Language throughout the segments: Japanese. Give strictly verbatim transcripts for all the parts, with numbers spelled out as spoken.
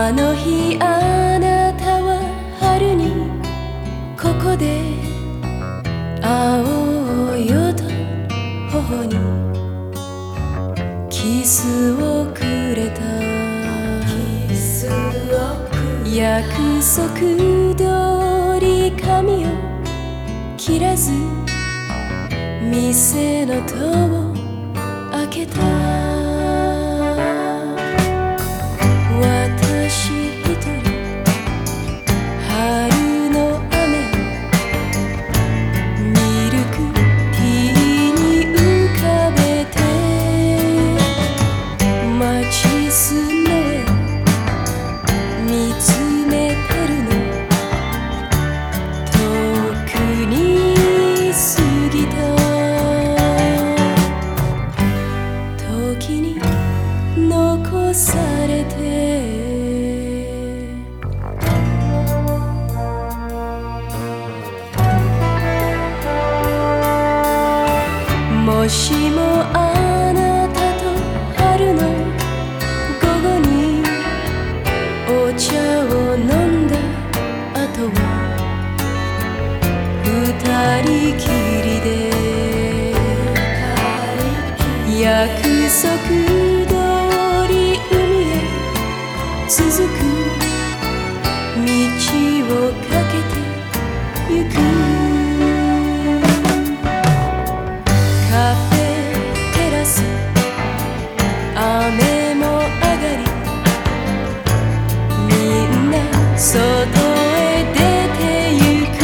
あの日あなたは春にここで会おうよと頬にキスをくれた。約束通り髪を切らず店の戸を開けた。私一人春の雨をミルクティーに浮かべて待ちすのへ見つめてるの。遠くに過ぎた時に残されて。もしもあなたと春の午後にお茶を飲んだ後は二人きりで約束通り海へ続く道をかけてゆく。カフェテラス雨も上がりみんな外へ出てゆく。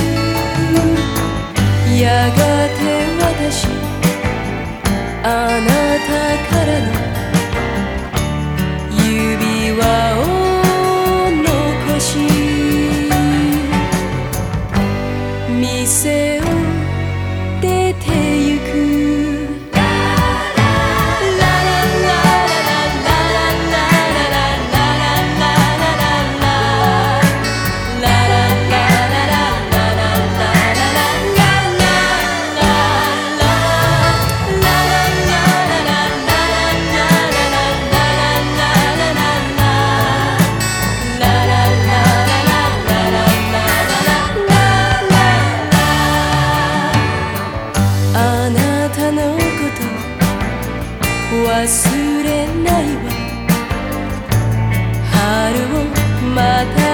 やがて私あなたからの指輪を残し店を出てゆく。忘れないわ春をまた